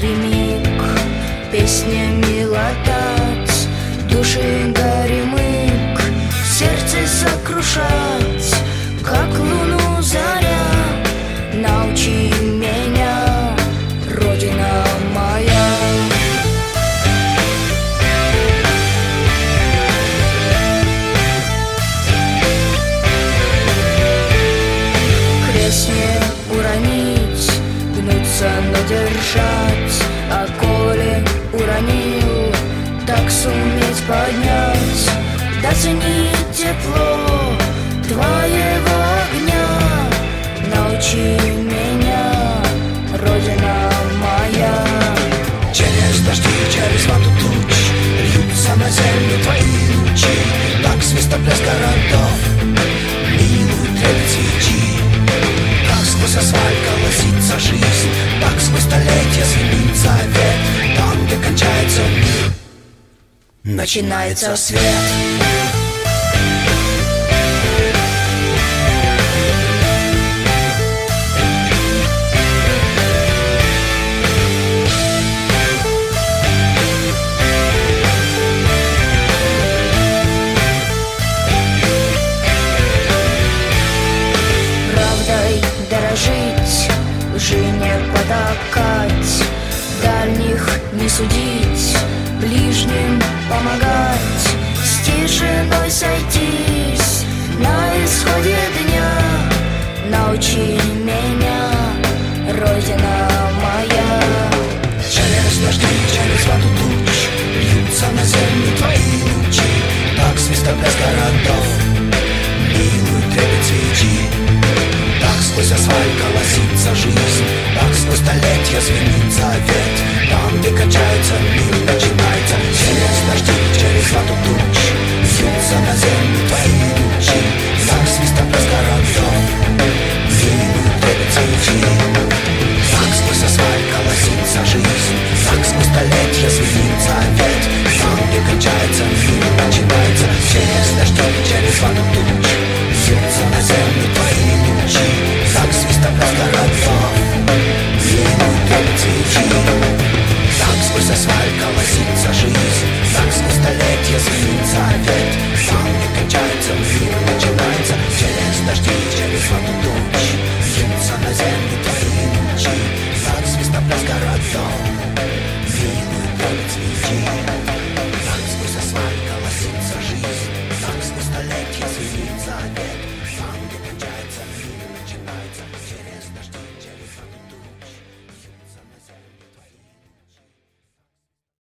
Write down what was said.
напрямик песнями латать, души горемык, сердце сокрушать, как луну заря. Научи меня, Родина моя. Крест не уронить, гнуться, но держать, а коли уронил, так суметь поднять, да ценить тепло твоего огня. Научи меня, Родина моя. Через дожди, через воду туч льются на землю твои лучи, так свистоплеск городов милует трепет свечи. Как сквозь асфальт колосится жизнь, так сквозь столетия звенит завет. Там, где кончается мир, начинается свет. Дорожить, лжи не потакать, дальних не судить, ближним помогать, с тишиной сойтись на исходе дня. Научи меня, Родина моя. Через дожди, через воду туч льются на землю твои лучи, так свистоплеск городов милует трепет свечи. Так сквозь асфальт колосится жизнь, так сквозь столетия звенит завет. Там, где кончается мир, начинается. Через дожди, через воду туч льются на землю твои лучи, так свистоплеск городов